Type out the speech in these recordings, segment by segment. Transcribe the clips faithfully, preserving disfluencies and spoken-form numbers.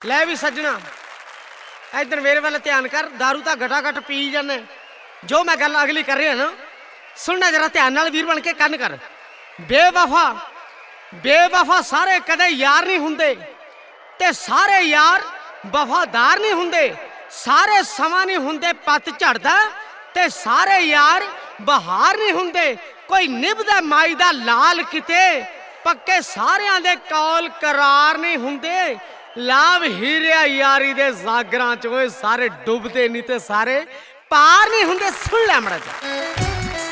लै भी सज्जना इधर मेरे वाले ध्यान कर। दारू तो घटाघट पी जाने। जो मैं गल अगली कर रहा ना सुनना जरा ध्यान नाल वीर बन के कन कर। बेवफा बेवफा सारे कदे यार नहीं हुंदे ते सारे यार वफादार नहीं हुंदे। सारे समा नहीं हुंदे पत झड़दा ते सारे यार बहार नहीं हुंदे। कोई निभदा माई दा लाल किते पक्के सारियां दे कौल करार नहीं हुंदे। लाभ हीरिया यारी दे जागरां च सारे डुबदे नहीं ते सारे पार नहीं हुंदे। सुन लै मड़ा जा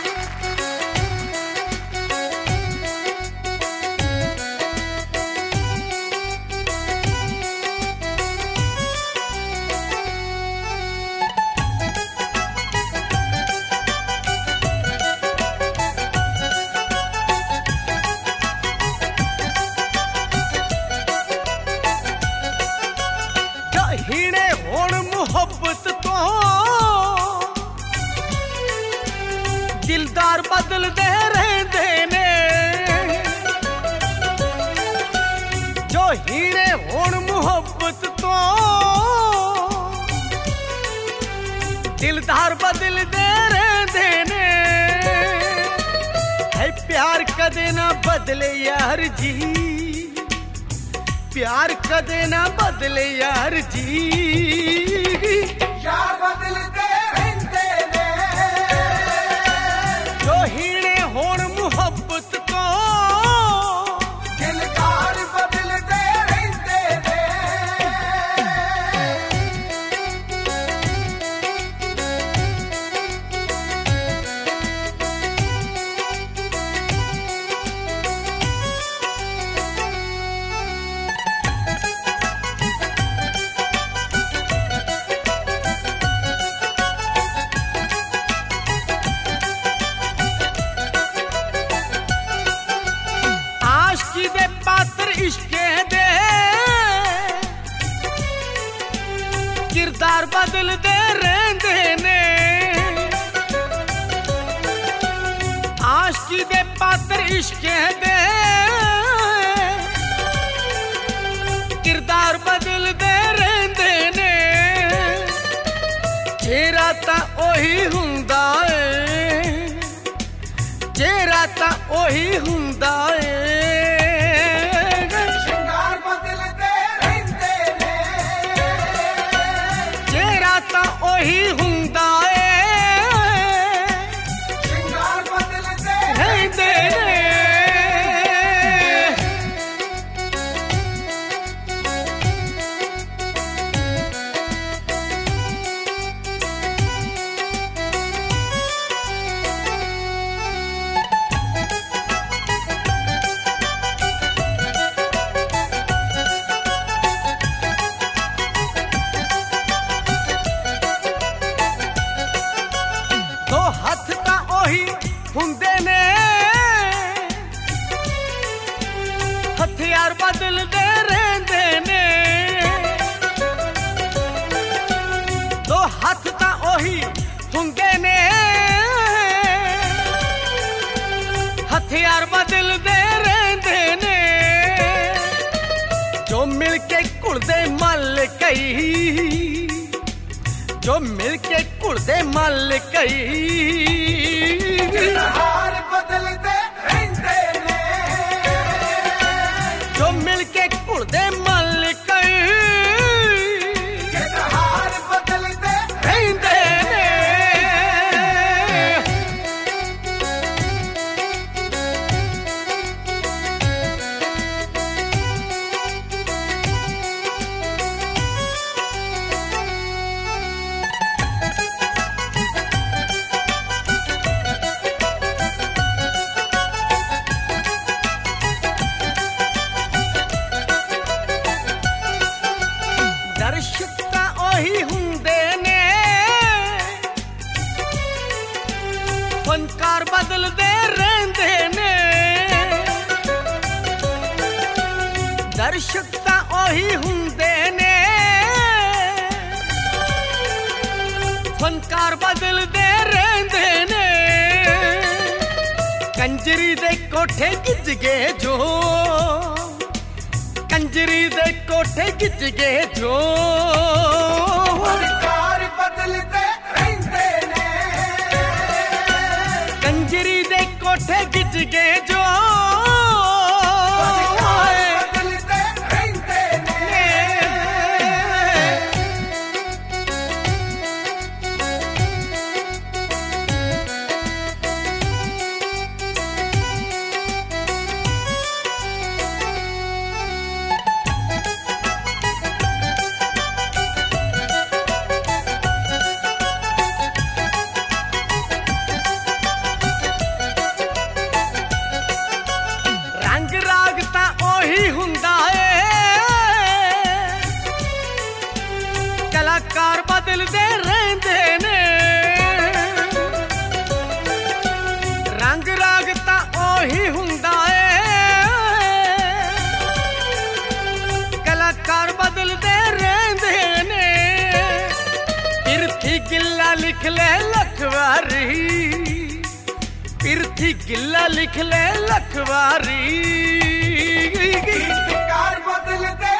दिलदार बदलते रहते ने। जो हीरे होण मुहब्बत तो दिलदार बदलते रहते ने। है प्यार कदे ना बदले यार जी। प्यार कदे ना बदले यार जी। यार बदलते हीरे होण मुहब्बत को दिलदार बदलते रहते ने। किरदार बदलते रहते ने। आशिकी दे पात्र इश्क दे किरदार बदलते रहते ने। चेहरा तां ओही हुंदा है। चेहरा तां ओही हुंदा है। ओही हुंदा ए श्रृंगार बदलते रहते ने। हुंदे ने हथियार बदलते रहते ने। दो हथ तां ओही हुंदे ने हथियार बदलते रहते ने। जो मिलके घुलदे मल कई जो मिलके घुलदे मल कई। हार बदलते रहते ने। जो मिलके घुलदे मल कई हार बदलते रहते ने। दर्शक ओही हुंदे ने फनकार बदलते रहते ने। दर्शक ओही हुंदे ने फनकार बदलते रहते ने। कंजरी दे कोठे गिज गए जो कंजरी दे कोठे गिज गए जो सरकार बदलते रहंदे ने कंजरी दे कोठे गिज गए जो बदलते रहंदे ने रंग राग तां ओही हुंदा ए कलाकार बदलदे रहंदे ने रंग राग तां ओही हुंदा ए कलाकार बदलदे रहंदे ने पिरथी गिल्ला लिख ले लख वारी पिरथी गिल्ला लिख ले लखवारी सरकार बदलते